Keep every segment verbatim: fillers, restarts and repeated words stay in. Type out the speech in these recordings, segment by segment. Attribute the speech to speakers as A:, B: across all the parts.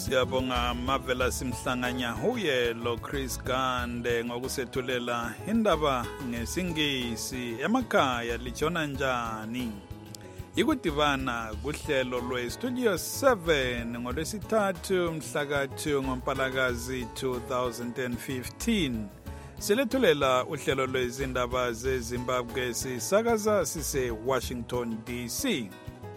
A: Siyabonga Mavela Simhlanganya huye lo Chris Gande ngokusethulela indaba ngesingisi emakhaya lijona njani. Ikudivana kuhlelo lwe Studio seven ngolwesithathu mhla two ngoMpalakazi two thousand fifteen. Silethulela uhlelo lwezindaba zeZimbabwe sisakaza sise Washington D C.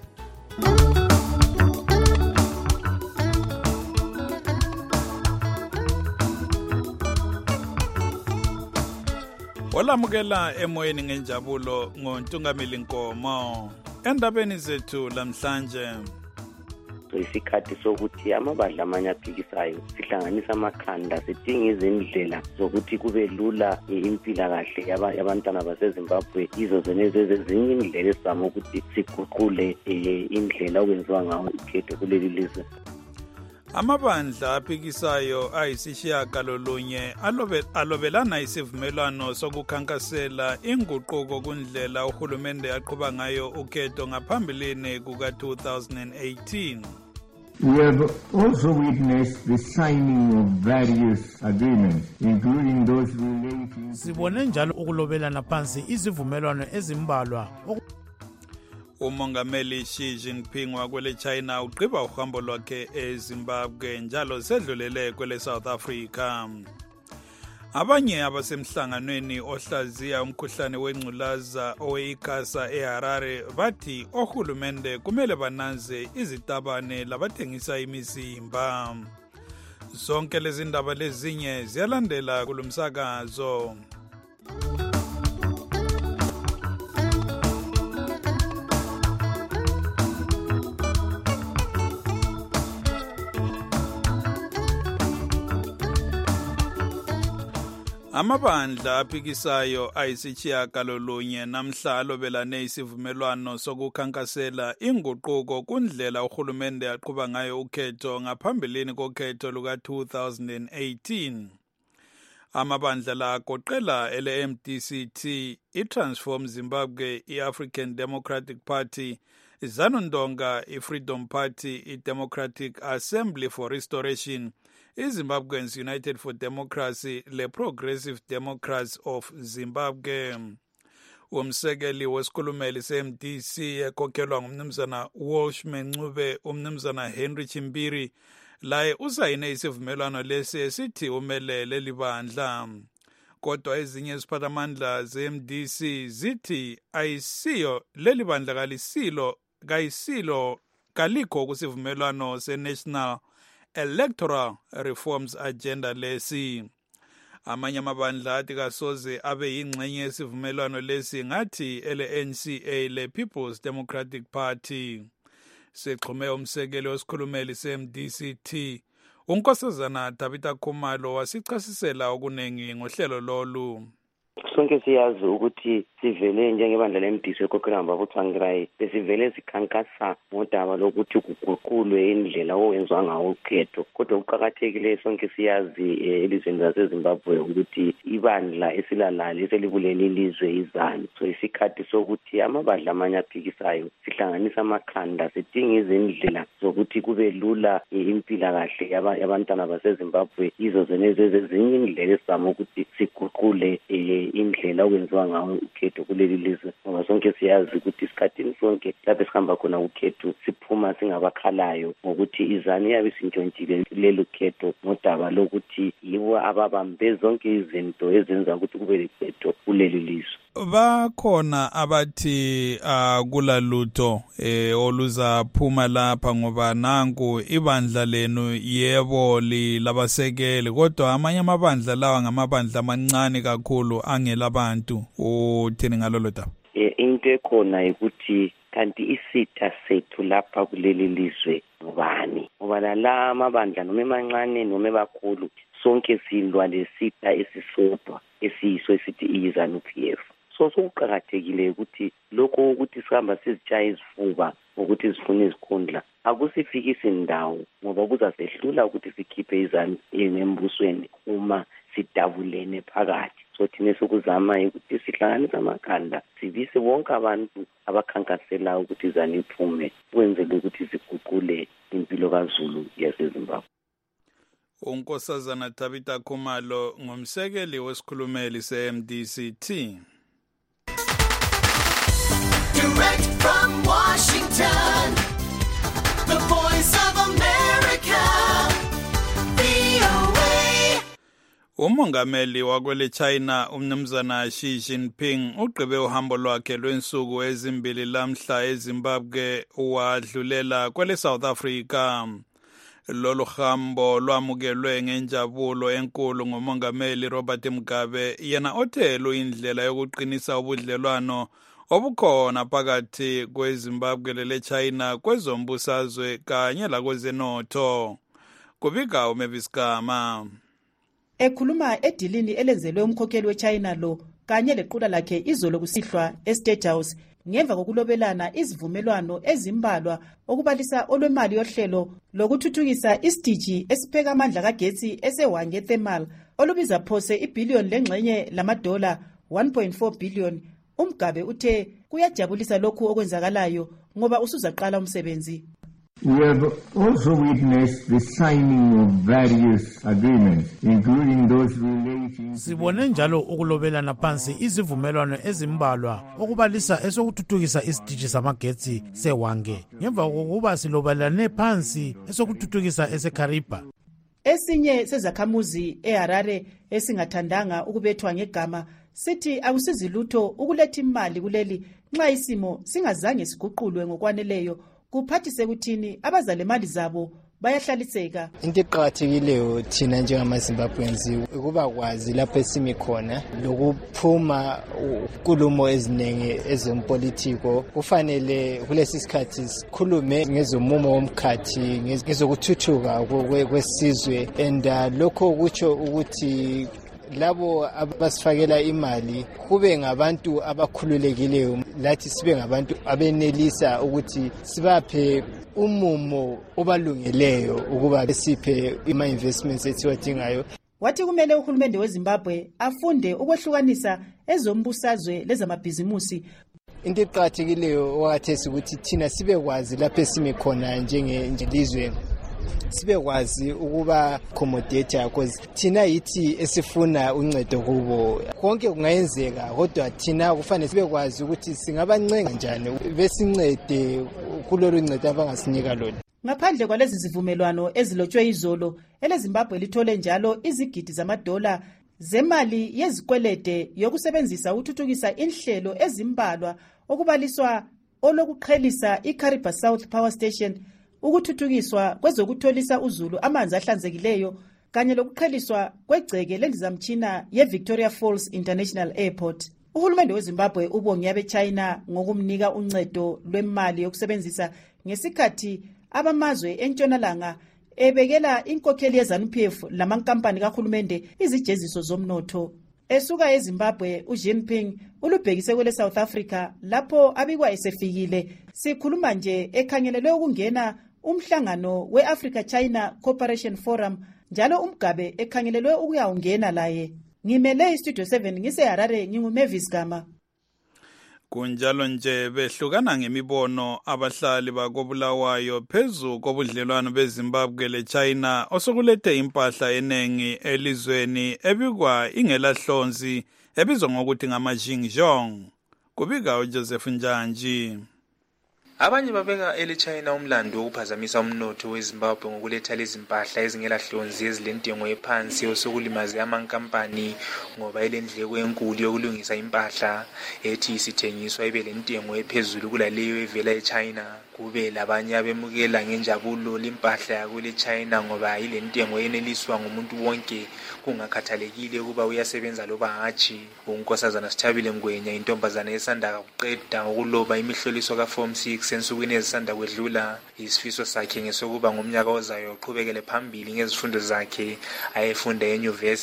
A: Olamukela emoyeni ngenjabulo ngoNtungamili Nkomo. Endabeni zethu lamhlanje
B: isikhathi sokuthi amabandla amanye aphikisayo sihlanganisa amakhanda sidinga izindlela zokuthi kube lula impilakahle yabantwana baseZimbabwe. Izo zeneze ezinye indlela esizama ukuthi siguqule indlela okwenziwa ngayo ukhetho kuleli lizwe.
A: Amabandla aphikisayo ayisishiyagalolunye alobe alobelana isivumelwano sokukhankasela inguquko kundlela uhulumende yaqhuba ngayo ukhetho ngaphambilini kuka two thousand eighteen.
C: We have also witnessed the signing of various agreements, including those relating.
D: Sibone njalo ukulobelana phansi izivumelwano ezimbalwa.
A: Umongameli Xi Jinping wakwele China uqiba uhambo lwakhe eZimbabwe njalo sedlulele kwele South Africa. Abanye abasemhlanganweni ohlaziya umkhuhlane wengculaza oweikasa eHarare bathi ohulumende kumele bananze izitabane labathengisa imizimba. Zonke lezi ndaba lezinye ziyalandela kulumsakazo. Amabandla aphikisayo ayisishiyagalolunye namhla alobelane isivumelwano sokukhankasela inguquko kundlela uhulumende yaqhuba ngayo ukhetho ngaphambilini kokhetho luka two thousand eighteen. Amabandla la agoqela ele M D C T, iTransform Zimbabwe, iAfrican Democratic Party, iZanu-Ndonga, iFreedom Party, iDemocratic Assembly for Restoration, iZimbabweans United for Democracy, le Progressive Democrats of Zimbabwe. Umsekeli wesikhulumeli se-M D C ekokhelwa ngumnumzana Walsh Mencube, umnumzana Henry Chimbiri, laye usayine isivumelwano lesi esithi umelele libandla. Kodwa ezinye iziphathamandla ze-M D C zithi ayisiyo leli bandla kalisilo kayisilo kalikho kusivumelwano se-National Electoral Reforms Agenda lesi. Amanye amabandla athi kasoze abe yingxenye yesivumelwano lesi ngathi ele N C A, le People's Democratic Party. Sexhume umsekeli wesikhulumeli se-M D C T, uNkosazana Tabitha Khumalo wasichasisela okunengi ngohlelo lolu.
B: Sonke siyazi ukuthi sivele njengebandla le-M D C ekokhelwa ngababuthangirai besivele sikhankasa ngodaba lokuthi kuguqulwe indlela owenziwa ngawo ukhetho. Kodwa kuqakathekile sonke siyazi elizweni laseZimbabwe ukuthi ibandla esilalala eselikuleli lizwe izani. So isikhathi sokuthi amabandla amanye aphikisayo sihlanganisa amakhanda sidinga izindlela zokuthi kube lula impilakahle yabantwana baseZimbabwe. Izo zeneze ezinye indlela esizama ukuthi siguqule indlela okwenziwa ngayo ukhetho kuleli lizwe. Ngoba sonke siyazi ukuthi isikhathini sonke lapho sihamba khona ukhetho siphuma singabakhalayo ngokuthi izani yabe sintshontshile lelo khetho ngodaba lokuthi yibo ababambe zonke izinto ezenza ukuthi kube lekhetho kuleli lizwe.
A: Bakhona abathi akula lutho eh oluzaphuma lapha ngoba nanku ibandla lenu yebo lilabasekeli, kodwa amanye amabandla lawa ngamabandla amancane kakhulu angelabantu. Uthini ngalolo daba?
B: Into ekhona ukuthi kanti isitha sethu lapha kuleli lizwe ngubani? Ngoba la amabandla noma emancane noma ebakhulu sonke silwa lesitha esisodwa esiyiso esithi iZANU-P F. So sokuqakathekile ukuthi lokho ukuthi sihamba sizitshaya izifuba ukuthi zifune izikhundla akusifikisi indawo, ngoba kuzasehlula ukuthi sikhiphe izanu embusweni uma sidabulene phakathi. So thina sokuzama ukuthi sihlanganise amakhanda sibise wonke abantu abakhankasela ukuthi izanu iphume kwenzele ukuthi siguqule impilo kaZulu yaseZimbabwe.
A: unkosazana Tabitha Khumalo ngumsekeli wesikhulumeli se-M D C T.
E: Direct from Washington, the Voice of America, V O A.
A: Umongameli wakwele China umnumzana Xi Jinping ugqibe uhambo lwakhe lwensuku ezimbili lamhla eZimbabwe wadlulela kwele South Africa. Lolu hambo lwamukelwe ngenjabulo enkulu ngumongameli Robert Mugabe, yena othela indlela yokuqinisa ubudlelwano obukhona phakathi kweZimbabwe leChina kwezombusazwe kanye lakwezenotho. Kubika uMavis Gama.
F: Ekhuluma edilini elenzelwe umkhokheli weChina lo kanye lequla lakhe izolo kusihlwa eState House ngemva kokulobelana izivumelwano ezimbalwa okubalisa olwemali yohlelo lokuthuthukisa isitiji esipheka amandla kagetsi esewange thermal olubiza phose ibhiliyoni lengxenye lamadola one point four billion. Umgabe uthe kuyajabulisa lokhu okwenzakalayo ngoba usuzaqala umsebenzi.
C: We have also witnessed the signing of various agreements, including those relating.
D: Sibone njalo ukulobelana phansi izivumelwano ezimbalwa okubalisa esokuthuthukisa isitiji samagetsi sewange ngemva kokuba silobelane phansi esokuthuthukisa eseKariba.
F: Esinye sezakhamuzi eHarare esingathandanga ukubethwa ngegama sithi akusizi lutho ukuletha imali kuleli nxa isimo singazange siguqulwe ngokwaneleyo. Kuphathise kuthini abazali mali zabo bayahlaliseka.
G: Into eqhakathekileyo thina njengamaZimbabweans ukuba kwazi lapho esimi khona lokuphuma ukulumo ezinenge ezempolitiko. Kufanele kulesi sikhathi sikhulume ngezomumo womkhathi ngezokuthuthuka kwesizwe and lokho kutsho ukuthi labo abasifakela imali kube ngabantu abakhululekileyo, lathi sibe ngabantu abenelisa ukuthi sibaphe umumo obalungeleyo ukuba besiphe ima investments ethiwadingayo.
F: Wathi kumele uhulumende weZimbabwe afunde ukwehlukanisa ezombusazwe lezamabhizimusi.
G: Into eqhakathekileyo okathesi ukuthi thina sibe kwazi lapho esimi khona njengelizwe, sibe kwazi ukuba accommodate because thina yithi esifuna uncedo kubo. Konke kungayenzeka kodwa thina kufanele sibe kwazi ukuthi singabancenga njani besincede kulolu ncedo abangasinika lona.
F: Ngaphandle kwalezi zivumelwano ezilotshwe izolo, eleZimbabwe lithole njalo izigidi zamadola zemali yezikwelede yokusebenzisa ukuthuthukisa inhlelo ezimbalwa okubaliswa olokuqhelisa iKariba South Power Station, ukuthuthukiswa kwezokutholisa uzulu amanzi ahlanzekileyo kanye lokuqheliswa kwegceke lendizamtshina yeVictoria Falls International Airport. Uhulumende weZimbabwe ubonge abeChina ngokumnika uncedo lwemali yokusebenzisa ngesikhathi abamazwe entshonalanga ebekela inkokheli yeZANU-P F lamankampani kahulumende izijeziso zomnotho. Esuka eZimbabwe, uJinping ulubhekise kwele South Africa lapho abikwa esefikile. Sikhuluma nje ekhangelelwe ukungena umhlangano we-Africa China Cooperation Forum, njalo umgabe ekhangelelwe ukuyawungena laye. Ngimele iStudio seven ngiseHarare, nginguMavis Gama.
A: Kunjalo nje behlukana ngemibono abahlali bakobulawayo phezu kobudlelwano beZimbabwe leChina osokulethe impahla enengi elizweni ebikwa ingelahlonzi ebizwa ngokuthi ngama-Xinjiang. Kubika uJoseph Njanji.
H: Abanye babeka eleChina umlando wokuphazamisa umnotho weZimbabwe ngokuletha lezi impahla ezingelahlonzi ezilentengo ephansi osokulimaze amankampani ngoba elendleko enkulu yokulungisa impahla ethi isithengiswa ibe lentengo ephezulu kulaleyo evela eChina. Kube labanye abemukela ngenjabulo limpahla yakule China ngoba ilentengo eneliswa ngumuntu wonke kungakhathalekile ukuba uyasebenza loba hatshi. Unkosazana Sithabile Ngwenya, intombazana esanda kuqeda ukuloba imihloliso kaForm six ensukwini ezisanda kwedlula, isifiso sakhe ngesokuba ngomnyaka ozayo uqhubekele phambili ngezifundo zakhe ayefunda enyuvesi.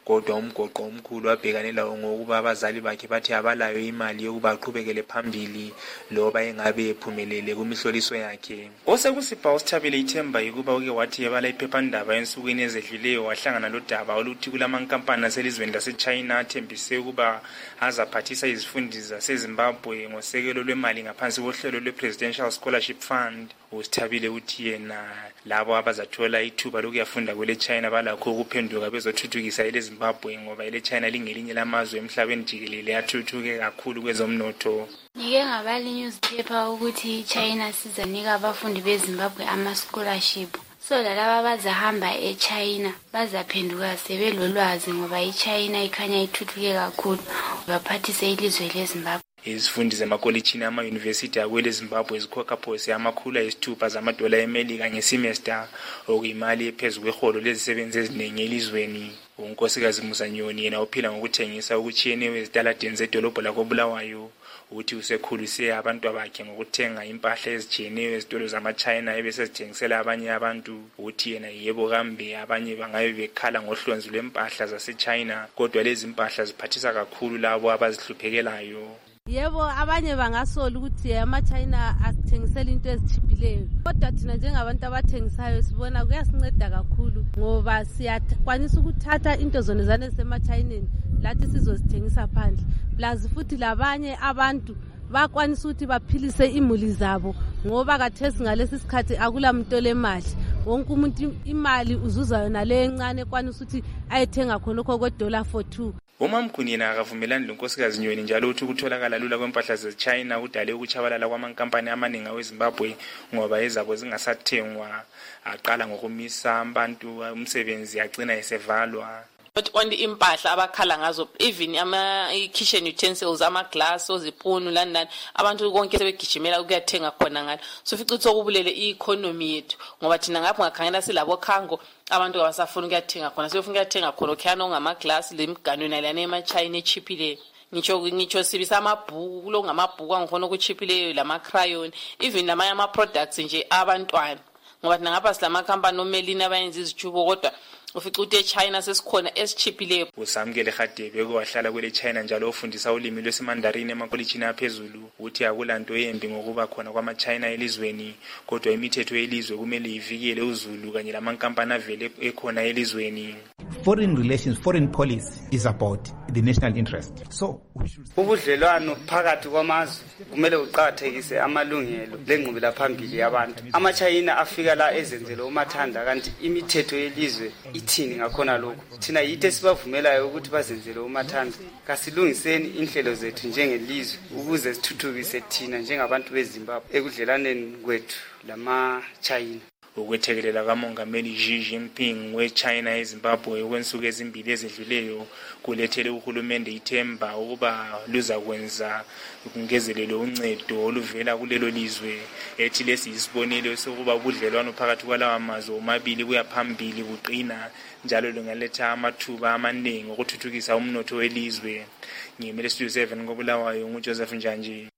H: kodwa umgoqo omkhulu wabhekane lawo ngokuba abazali bakhe bathi abalayo imali yokuba aqhubekele phambili loba engabe ephumelele kumihloliso yakhe. Osekusipha uSithabile ithemba yikuba uke wathi ebala iphephandaba ensukwini ezedluleyo wahlangana lodaba oluthi kulamankampani aselizweni laseChina athembise ukuba azaphathisa izifundi zaseZimbabwe ngosekelo lwemali ngaphansi kohlelo lwe-Presidential Scholarship Fund. uSithabile uthi yena labo abazathola ithuba lokuyafunda kwele China balakho ukuphenduka bezothuthukisa ele Zimbabwe ngoba ele China lingelinye lamazwe emhlabeni jikelele athuthuke kakhulu kwezomnotho.
I: Ngike ngabala newspaper ukuthi China sizanika abafundi beZimbabwe ama scholarship. So lalaba bazahamba eChina bazaphenduka sebelolwazi ngoba iChina ikhanya ithuthuke kakhulu baphathise ilizwe leZimbabwe. Izifundi zemakolitshini ama-university akwele Zimbabwe zikhokha phose amakhulu ayisithupha zamadola eMelika ngesemester okuyimali ephezulu kweholo lezisebenzi eziningi elizweni. uNkosikazi Musanyoni yena uphila ngokuthengisa okutshiyeneyo ezitaladeni zedolobho lakoBulawayo uthi usekhulise abantu bakhe ngokuthenga impahla ezitshiyeneyo ezitolo zama-China ebesezithengisela abanye abantu. uthi yena yebo kambe abanye bangabe bekhala ngohlonzi lwempahla zase-China kodwa lezi mpahla ziphathisa kakhulu labo abazihluphekelayo.
J: Yebo abanye bangasola ukuthi ama-China asithengisela into ezitshiphileyo kodwa thina njengabantu abathengisayo sibona kuyasinceda kakhulu ngoba siyakwanisa ukuthatha into zonezana ezisema-Chineni lathi sizozithengisa phandle plus futhi labanye abantu bakwanisa ukuthi baphilise imuli zabo ngoba kathesi ngalesi sikhathi akula muntu lemali wonke umuntu imali uzuza yona le encane ekwanisa ukuthi ayethenga khonokho kwedola for two.
H: uMamkhuni yena akavumelani loNkosikazi Nyoni njalo uthi ukutholakala lula kwempahla zeChina kudale ukuchabalala kwamankampani amaningi weZimbabwe ngoba ezabo zingasathengwa aqala ngokumisa abantu umsebenzi agcina esevalwa.
K: But on the impahla abakhala ngazo even ama kitchen utensils ama glass ozipunu lani lani abantu konke sebegijimela ukuyathenga khona ngalo so fica ukuthi okubulele i-economy yethu ngoba thina ngapha ngakhangela silabo khango abantu abasafuna ukuyathenga khona sebefuna ukuyathenga khona okhano ngama glass lemigano nalana ema-China echiphile ngitsho ngitsho sibisa amabhuku kulo ngamabhuku angikhona ukuchiphileyo lama crayon even lamanye ama products nje abantwana ngoba thina ngapha silama company omelini abayenza izichubo kodwa ufica ukuthi eChina sesikhona esichiphileyo.
H: uSamkele Hadebe kwahlala kwele China njalo ofundisa ulimi lwesimandarini emakolitshini aphezulu uthi akulanto yembi ngokuba khona kwama-China elizweni kodwa imithetho yelizwe kumele ivikele uZulu kanye lamankampani avele ekhona elizweni.
L: Foreign relations, foreign policy is about the national interest. So
M: ubudlelwano phakathi kwamazwe kumele uqhakathekise amalungelo lengqubela phambili yabantu. Ama-China afika la ezenzele umathanda kanti imithetho yelizwe ithini ngakhona lokho. Thina yithe sibavumelayo ukuthi bazenzele umathanda. Kasilungiseni inhlelo zethu njengelizwe ukuze sithuthukise thina njengabantu beZimbabwe ekudlelaneni kwethu lama-China.
H: ukwethekelela kamongameli Xi Jinping weChina eZimbabwe kwensuku ezimbili ezedluleyo kulethele uhulumende ithemba ukuba luzakwenza ukungezelelo uncedo oluvela kulelo lizwe ethi lesi isibonelo sokuba ubudlelwano phakathi kwalawa amazwe omabili kuyaphambili buqina njalo lungaletha amathuba amaningi okuthuthukisa umnotho welizwe. ngimele Studio seven koBulawayo nguJoseph Njanji.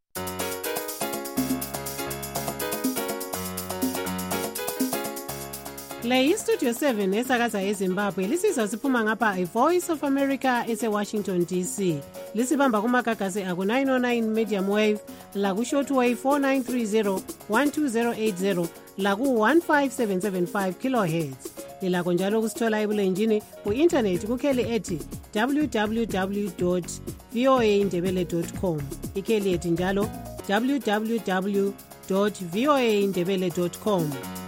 N: Le iStudio seven esakaza eZimbabwe lisizwa siphuma ngapha iVoice of America ese-Washington D C. Lisibamba kumagagasi aku nine oh nine medium wave, laku shortwave four nine three zero one two zero eight zero, laku one five seven seven five kilohertz. Lilakho njalo kusithola ebulenjini ku-internet kukheli ethi w w w dot v o a ndebele dot com. Ikheli ethi njalo w w w dot v o a ndebele dot com.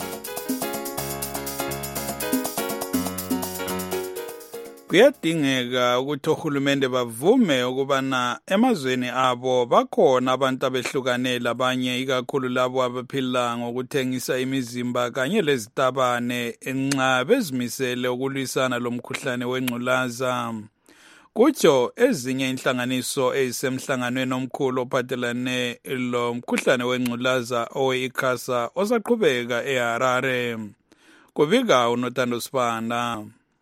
A: Kuyadingeka ukuthi ohulumende bavume ukubana emazweni abo bakhona abantu abehlukanele abanye ikakhulu labo abaphila ngokuthengisa imizimba kanye lezitabane enxa bezimisele ukulwisana lomkhuhlane wengculaza. Kutsho ezinye inhlanganiso ezisemhlanganweni omkhulu ophathelane lo mkhuhlane wengculaza owe-ICASA osaqhubeka eHarare. Kubika uNothando Sibanda.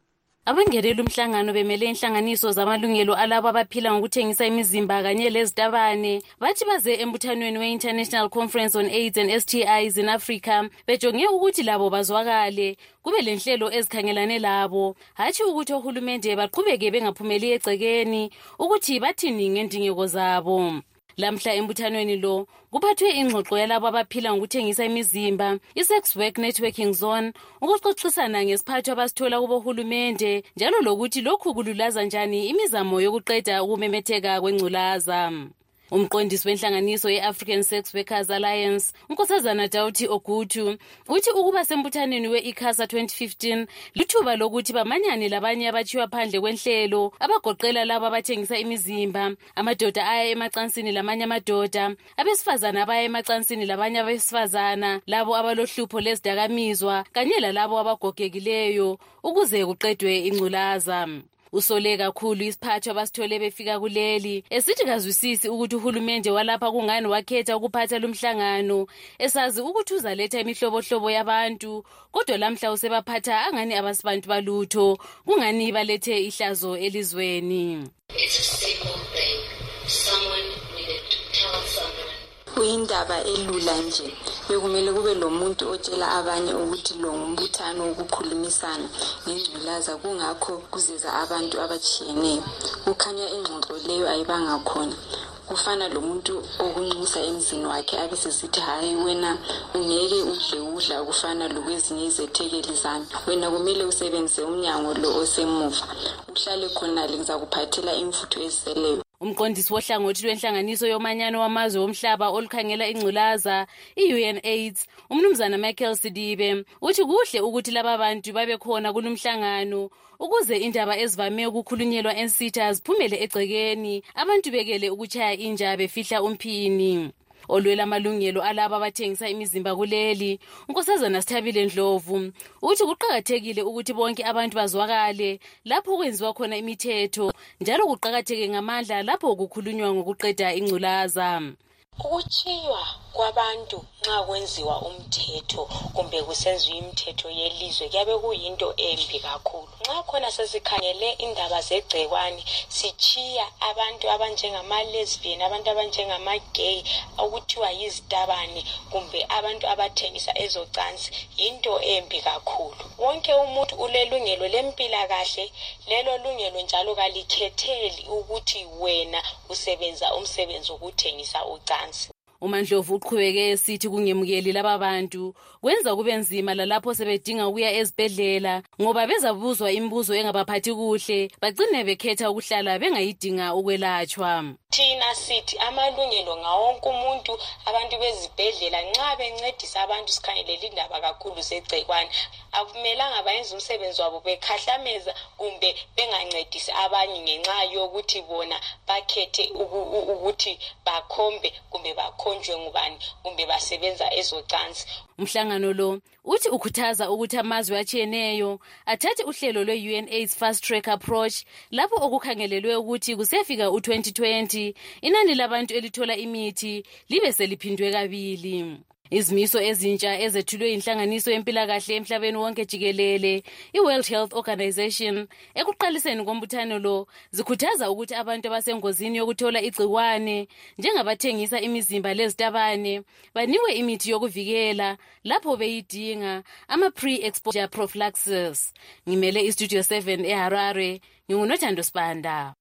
O: Abangenela umhlangano bemele inhlanganiso zamalungelo alabo abaphila ngokuthengisa imizimba kanye lezitabane bathi baze embuthanweni we-International Conference on AIDS and S T Is in Africa bejonge ukuthi labo bazwakale kube lenhlelo ezikhangelane labo, hatshi ukuthi ohulumende baqhubeke bengaphumeli egcekeni ukuthi bathini ngendingeko zabo. Lamhla embuthanweni lo kuphathwe ingxoxo yalabo abaphila ngokuthengisa imizimba, i-Sex Work Networking Zone, ukuxoxisana ngesiphatho abasithola kubohulumende njalo lokuthi lokhu kululaza njani imizamo yokuqeda ukumemetheka kwengculaza. Umqondisi wenhlanganiso ye-African Sex Workers Alliance, uNkosazana Dauti Ogutu, uthi ukuba sembuthaneni we-ICASA twenty fifteen lithuba lokuthi bamanyane labanye abachiwa phandle kwenhlelo abagoqela labo abathengisa imizimba, amadoda aya emacansini lamanye amadoda, abesifazana abaya emacansini labanye abesifazana, labo abalohlupho lezidakamizwa kanye lalabo abagogekileyo ukuze kuqedwe ingculaza. Usole kakhulu isiphatho abasithole befika kuleli esithi kazwisisi ukuthi uhulumende walapha kungani wakhetha ukuphatha lumhlangano esazi ukuthi uzaletha imihlobohlobo yabantu, kodwa lamhla usebaphatha angani abasibantu balutho kungani balethe ihlazo elizweni.
P: It's a simple thing. Someone needed to tell someone.
Q: Kuyindaba elula nje, bekumele kube lo muntu otshela abanye ukuthi lo ngumbuthano wokukhulumisana ngengculaza, kungakho kuzeza abantu abachiyeneyo. Kukhanya ingxoxo leyo ayibanga khona. Kufana lo muntu okunxusa emzini wakhe abesesithi hayi wena ungeke udle udla ukufana lokwezinye izethekeli zami, wena kumele usebenzise umnyango lo osemuva, uhlale khona ngizakuphathela imfutho eseleyo.
O: Umqondisi wohlangothi lwenhlanganiso yomanyano wamazwe omhlaba olukhangela ingculaza, i-U N AIDS, umnumzana Michael Sidibe, uthi kuhle ukuthi laba bantu babe khona kulumhlangano ukuze indaba ezivame ukukhulunyelwa ensitha ziphumele egcekeni, abantu bekele ukuchaya inja befihla umphini. Olwela amalungelo alabo abathengisa imizimba kuleli, uNkosazana Sithabile Ndlovu, uthi kuqhakathekile ukuthi bonke abantu bazwakale lapho kwenziwa khona imithetho, njalo kuqhakatheke ngamandla lapho kukhulunywa ngokuqeda ingculaza.
R: Ukuchiywa kwabantu nxa kwenziwa umthetho kumbe kusenziwa imithetho yelizwe kuyabe kuyinto embi kakhulu. Nxa khona sesikhangele indaba zegcekwane sichiya abantu abanjengama lesbian, abantu abanjengama gay, okuthiwa yizitabane kumbe abantu abathengisa ezocansi, into embi kakhulu. Wonke umuntu ulelungelo lempilakahle, lelo lungelo njalo kalikhetheli ukuthi wena usebenza umsebenzi wokuthengisa ucansi.
O: uMandlovu uqhubeke esithi kungemukeli laba bantu kwenza kube nzima lalapho sebedinga ukuya ezibhedlela ngoba bezabuzwa imibuzo engabaphathi kuhle bagcine bekhetha ukuhlala bengayidinga ukwelatshwa.
R: Thina sithi amalungelo ngawonke umuntu, abantu bezibhedlela nxa bencedisa abantu sikhangelela indaba kakhulu zegcekwane, akumelanga bayenze umsebenzi wabo bekhahlameza kumbe bengancedisi abanye ngenxa yokuthi bona bakhethe ukuthi bakhombe kumbe bakhonjwe ngubani kumbe basebenza ezocansi.
O: Umhlangano lo uthi ukhuthaza ukuthi amazwe achiyeneyo athathe uhlelo lwe-U N AIDS Fast Track Approach lapho okukhangelelwe ukuthi kusefika u twenty twenty inani labantu elithola imithi libe seliphindwe kabili. Izimiso ezintsha ezethulwe inhlanganiso yempilakahle emhlabeni wonke jikelele, i-World Health Organization, ekuqaliseni kombuthano lo zikhuthaza ukuthi abantu abasengozini yokuthola igcikwane njengabathengisa imizimba lezitabane banikwe imithi yokuvikela lapho beyidinga, ama pre-exposure prophylaxis. Ngimele iStudio seven eHarare, nginguNothando Sibanda.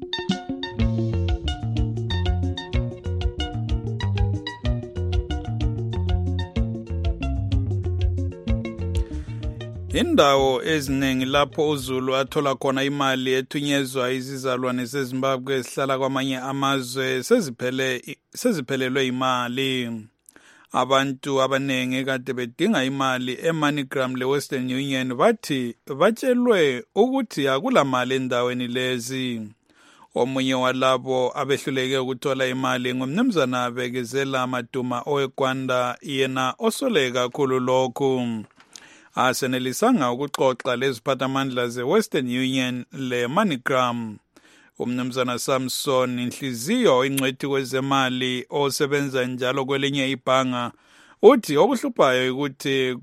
A: Indawo eziningi lapho uZulu athola khona imali ethunyezwa izizalwane zeZimbabwe esihlala kwamanye amazwe seziphele seziphelelwe imali. Abantu abanengi kade bedinga imali eMoneygram leWestern Union bathi batshelwe ukuthi akula mali endaweni lezi. Omunye walabo abehluleke ukuthola imali ngumnumzana Bekezela Maduma oweGwanda, yena osole kakhulu lokhu. Asenelisanga ukuxoxa leziphathamandla ze-Western Union le-Moneygram. Umnumzana Samson Inhliziyo, ingcwethi kwezemali osebenza njalo kwelinye ibhanga, uthi okuhluphayo ukuthi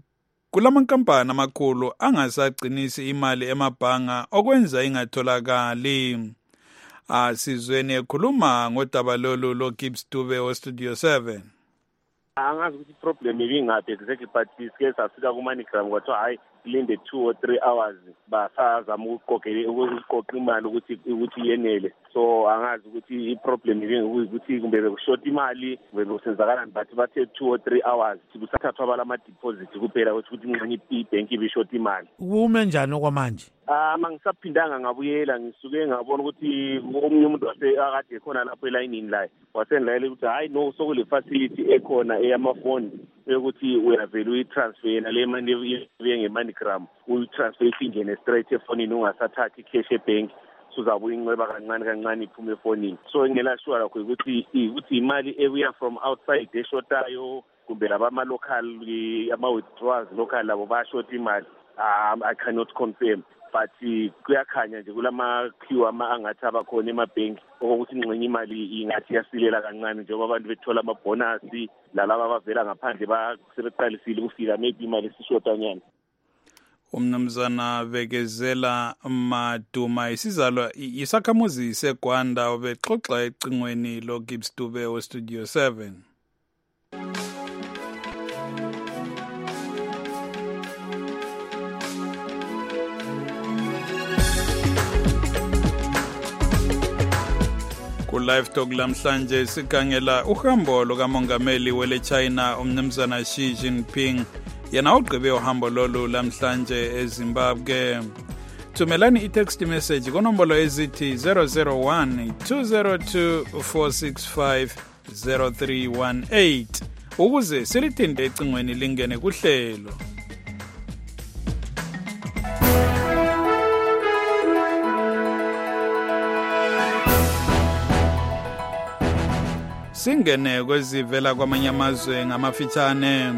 A: kulamankampani amakhulu angasagcinisi imali emabhanga okwenza ingatholakali. Asizweni ekhuluma ngodaba lolu lo Gibbs Dube o Studio seven.
S: Angazi ukuthi problem ibingaphi exactly but sike safika ku MoneyGram kwathiwa hayi linde two or three hours basazama ukuqoqela ukuqoqa imali ukuthi ukuthi yenele. So angazi ukuthi iproblem ibingukuthi kumbe bekushort imali kumbe kusenzakalani but bathe two or three hours kusathathwa abalama deposit kuphela ukuthi ingxenye ibank ibishort imali.
D: Kume njani okwamanje?
S: Ah mangisaphindanga ngabuyela ngisuke ngabona ukuthi omunye umuntu wase akade khona lapho elayinini la wasenlayela ukuthi hayi no sokule facility ekhona eyamafoni ukuthi uyavela uyitransfer yena le mali ibuye ngeMoneyGram uyitransfer ingene straight efonini ungasathathi cash ebank uzabuya inqweba kancane kancane iphume efonini. So ngela sure lakho ukuthi ukuthi imali ebuya from outside eshotayo kumbe laba ama local ama withdrawals local labo ba short imali. um, I cannot confirm but kuyakhanya nje kulama queue ama angathi abakhona emabhenki ukuthi ingxenye imali ingathi yasilela kancane njengoba abantu bethola ama bonus lalaba abavela ngaphandle basebeqalisile ukufika maybe imali sishotanyana.
A: Umnumzana Bekezela Maduma isizalwa isakhamuzi seGwanda obexoxa ecingweni lo Gibbs Dube o Studio seven. Ku live talk lamhlanje sikangela uhambo lokamongameli wele China umnumzana Xi Jinping yena ugqibe uhambo lolu lamhlanje eZimbabwe. Thumelani i-text message konombolo ezithi zero zero one two zero two four six five zero three one eight ukuze silithinte ecingweni lingene kuhlelo. Singene kwezivela kwamanye amazwe ngamafitshane.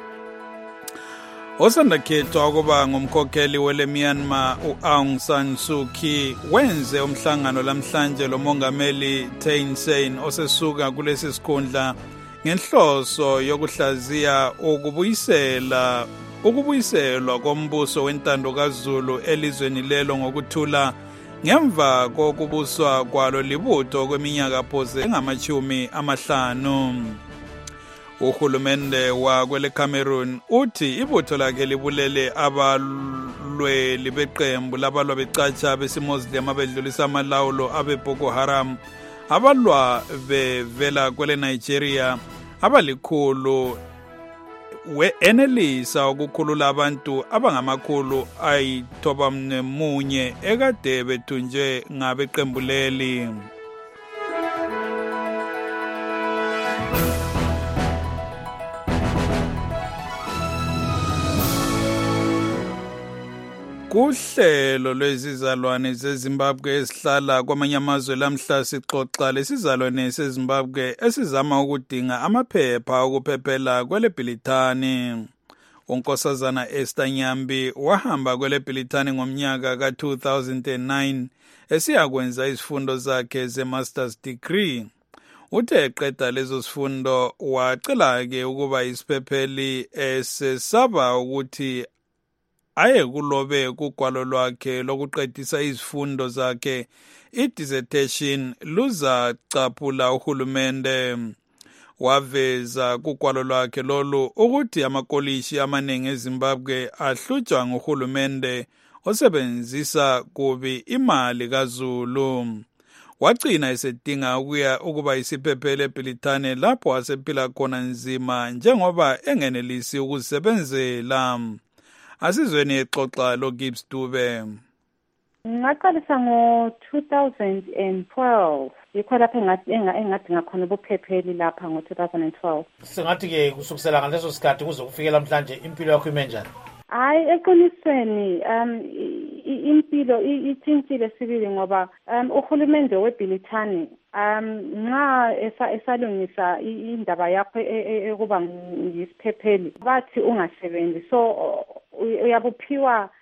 A: Osanda khethwa ukuba ngumkhokheli wele Myanmar uAung San Suu Kyi wenze umhlangano lamhlanje lomongameli Thein Sein osesuka kulesi sikhundla ngenhloso yokuhlaziya ukubuyisela ukubuyiselwa kombuso wentando kaZulu elizweni lelo ngokuthula ngemva kokubuswa kwalo libutho kweminyaka phose engamachumi amahlanu. Uhulumende wa kwele Cameroon uthi ibutho lakhe libulele abalweli beqembu labalwa becatsha besimoslim abedlulisa amalawulo abe Boko Haram abalwa bevela kwele Nigeria abalikhulu we enelisa ukukhulula abantu abangamakhulu ayithoba nemunye ekade bethunjwe ngabeqembu leli. Kuhlelo lwezizalwane zeZimbabwe esihlala kwamanye amazwe lamhla sixoxa lesizalwane seZimbabwe esizama ukudinga amaphepha okuphephela kwele Bhilithani. Unkosazana Esther Nyambi wahamba kwele Bhilithani ngomnyaka ka two thousand nine esiyakwenza izifundo zakhe ze-master's degree. Uthe eqeda lezo sifundo wacela ke ukuba isiphepheli esesaba ukuthi aye kulobe kugwalo lwakhe lokuqedisa izifundo zakhe i-dissertation luza caphula uhulumende. Waveza kugwalo lwakhe lolu ukuthi amakolishi amaningi eZimbabwe ahlutshwa nguhulumende osebenzisa kubi imali kaZulu. Wagcina esedinga ukuya ukuba isiphephele eBhilithani lapho wasephila khona nzima njengoba engenelisi ukuzisebenzela. Asizweni exoxa lo Gibbs Dube.
T: Ngaqalisa ngo two thousand twelve. Yikho lapha engathi engathi ngakhona ubuphepheli lapha ngo two thousand twelve.
D: Singathi ke kusukisela ngaleso sikhathi kuze kufikela namhlanje impilo yakho ime njani?
T: Hayi eqinisweni um impilo ithintile sibili ngoba um uhulumende weBhilithani um nxa esalungisa indaba yakho ekuba yisiphepheli bathi ungasebenzi so uyabuphiwa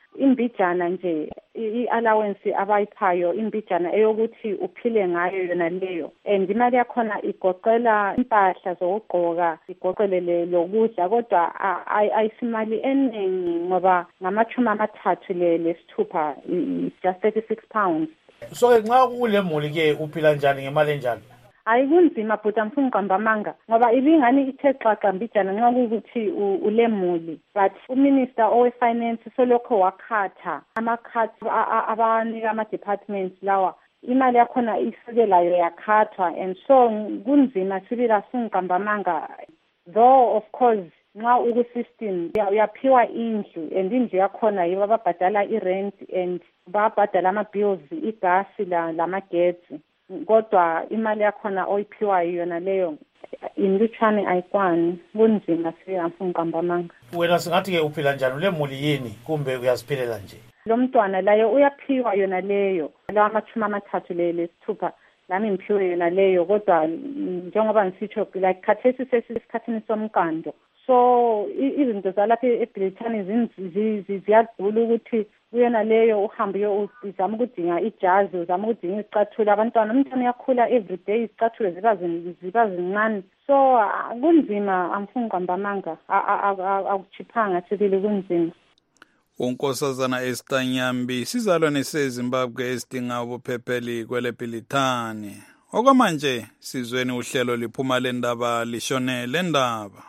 T: imbijana nje i-allowance abayiphayo imbijana eyokuthi uphile ngayo yona leyo, and imali yakhona igoqela impahla zokugqoka, igoqelele lokudla, kodwa ayisimali eningi ngoba ngamachumi amathathu lesithupha, just thirty-six pounds.
D: So nxa kule muli ke uphila njani ngemali enjalo?
T: Hayi kunzima bhuti, angifuni uqamba amanga ngoba ibingani ithe xaxa mbijana nxa kukuthi ule muli, but uminister owe-finance solokho wakhatha amakhathi abanika ama-departments lawa, imali yakhona isukelayo yakhathwa, and so kunzima sibila singiqamba amanga, though of course nxa uku-system uyaphiwa indlu, and indlu yakhona yibo babhadala i-rent and babhadala ama-bills, igasi lamagetsi, kodwa imali yakhona oyiphiwayo yona leyo inlutshwane ayikwani, kunzima siyafuna uqamba amanga.
D: Wena singathi ke uphila njani le muli yini kumbe uyaziphilela nje? Lo
T: mntwana layo uyaphiwa yona leyo, lawa amachumi amathathu lesithupha lami ngiphiwe yona leyo, kodwa njengoba ngisitsho like khathesi sesikhathini somkando, so izinto zalapha eBrithani ziyadula ukuthi kuyona leyo uhambe uzama ukudinga ijazi, uzama ukudinga izicathulo, abantwana umntwana uyakhula everyday, izicathulo ziba ziba zincane, so kunzima, angifuni uqamba amanga, akuchiphanga sibili, kunzima.
A: uNkosazana Esther Nyambi, sizalwane seZimbabwe esidinga ubuphepheli kwele Bhilithani. Okwamanje sizweni uhlelo liphuma lendaba lishone lendaba.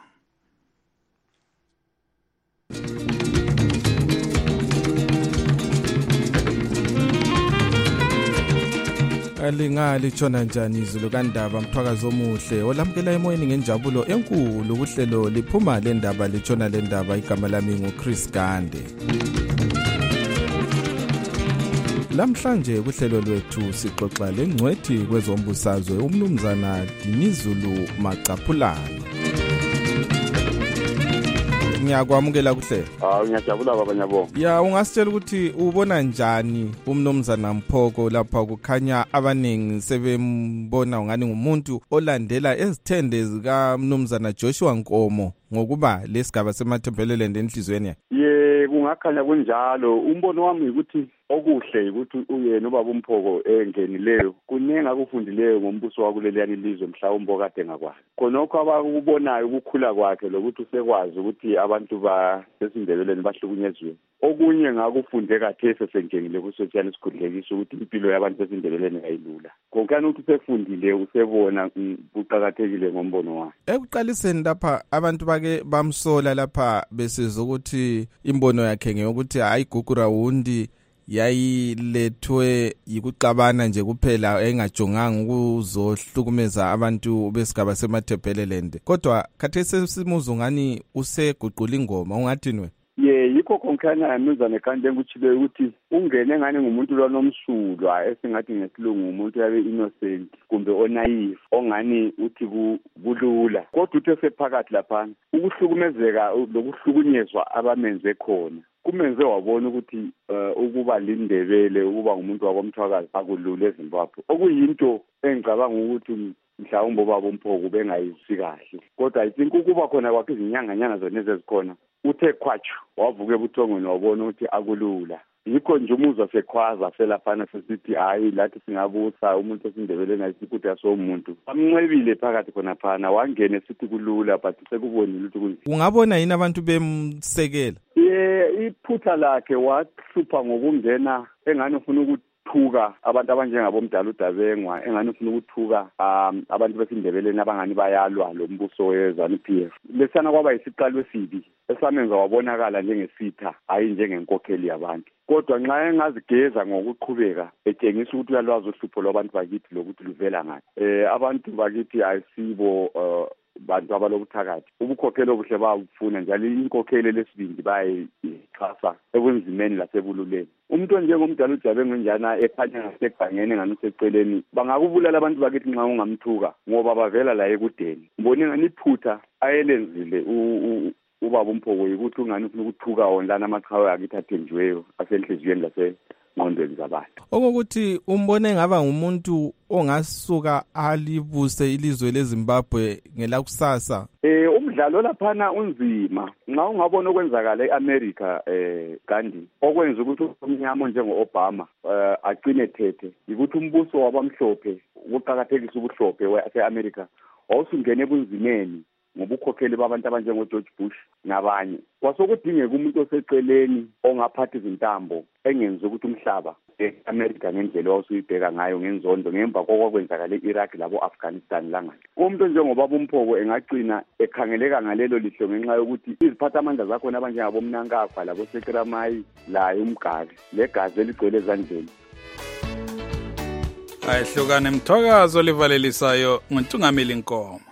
U: Alingali tshona njani izulu kandaba mthwakazi omuhle olamkela emoyeni ngenjabulo enkulu kuhlelo liphuma lendaba litshona lendaba. Igama lami nguChris Gande. Lamhlanje kuhlelo lwethu sixoxa lengcwethi kwezombusazwe umnumzana Dinizulu Macaphulane. Ngiyakwamukela kuhle.
V: Ah ngiyajabula baba nyabo.
U: Ya ungasitshela ukuthi ubona njani umnumzana Mphoko lapha kukhanya abaningi sebembona ngani ngumuntu olandela ezithende zika mnumzana Joshua Nkomo ngokuba lesigaba semathempelelende enhlizweni yakhe.
V: Ye kungakhanya kunjalo. Umbono wami ukuthi okuhle ukuthi uyena ubaba uMphoko engenileyo kuningi akufundileyo ngombuso wakuleliyani ilizwe mhlawumbe okade ngakwazi. Khonokho abakubonayo ukukhula kwakhe lokuthi usekwazi ukuthi abantu basesindebeleni bahlukunyezwe. Okunye ngakufunde kathese sengenile kusocial isikhundlekisa ukuthi impilo yabantu besindebeleni ayilula. Konkani ukuthi usefundile usebona kuqhakathekile ngombono wakhe.
U: Ekuqaliseni lapha abantu bake bamsola lapha besizwe ukuthi imbono yakhe ngeyokuthi ayigugura wundi yayilethwe yikuqabana nje kuphela engajonganga ukuzohlukumeza abantu besigaba semathempelelende. Kodwa khathesi simuzo ngani useguqula ingoma ungathini we?
V: Ye yikho konkhana muzane kanti engutshile ukuthi ungene ngani ngumuntu lonomsulwa esingathi ngesilungu umuntu yabe innocent kumbe onaive ongani uthi kulula. Kodwa uthe sephakathi lapha ukuhlukumezeka lokuhlukunyezwa abamenze khona kumenze wabona ukuthi ukuba lindebele ukuba ngumuntu wakomthwakazi akulula eZimbabwe. Okuyinto engicabanga ukuthi mhlawumbe baba uMphoko bengayisi kahle. Kodwa I think ukuba khona kwakhe izinyanga nyanga zona ezikhona uthe khwatshu wavuka ebuthongweni wabona ukuthi akulula. Yikho nje umuzwa sekhwaza selafana sesithi hayi lathi singabusa umuntu esindebeleni ayisikuthi asomuntu. Amnwebile phakathi khona phana wangena sithi kulula but sekubonile ukuthi
U: ungabona yini abantu bemsekela.
V: Ye iphutha lakhe wahlupha ngokungena engani ufuna ukuthuka abantu abanjengabomdala uDabengwa, engani ufuna ukuthuka um abantu besindebeleni abangani bayalwa lo mbuso weZANU-P F. Lesana kwaba yisiqalo esibi esamenza wabonakala njengesitha hayi njengenkokheli yabantu. Kodwa nxa engazigeza ngokuqhubeka etshengisa ukuthi uyalwazi uhlupho lwabantu bakithi lokuthi luvela ngaphi. Eh abantu bakithi ayisibo uh, bantu abalobuthakathi. Ubukhokheli obuhle bayabufuna njalo inkokheli lesibindi bayixhasa ebunzimeni lasebululeni. Umuntu njengomdala uDabengwa njana ekhanya ngasegangeni ngani useceleni bangakubulala abantu bakithi nxa ungamthuka ngoba bavela la ekudeni. Mbone ngani iphutha ayelenzile ubaba uMphoko ukuthi ungani ufuna ukuthuka onlana amaqhawe akithi athenjiweyo asenhliziyweni lase ngqondweni zabantu.
U: Okokuthi umbone ngaba ngumuntu ongasuka alibuse ilizwe leZimbabwe ngelakusasa.
V: Eh umdlalo umdlalo laphana unzima nxa ungabona okwenzakala e-America eh Gandhi okwenza ukuthi umnyama njengo-Obama eh agcine thethe ukuthi umbuso wabamhlophe ukuqhakathekisa ubuhlophe wase-America wawusungene ebunzimeni ngobukhokheli babantu abanjengo-George Bush nabanye. Kwasokudingeka umuntu oseceleni ongaphatha izintambo engenza ukuthi umhlaba e-America ngendlela wawusuyibheka ngayo ngenzondo ngemva kokwakwenzakala e-Iraq labo-Afghanistan langani. Umuntu njengobaba uMphoko engagcina ekhangeleka ngalelo lihlo ngenxa yokuthi iziphathamandla zakhona abanjengabomnankagwa laboSekramayi laye umgazi legazi eligcwele ezandleni.
A: Ayihlukane Mthokazo livalelisayo nguNtungameli Nkomo.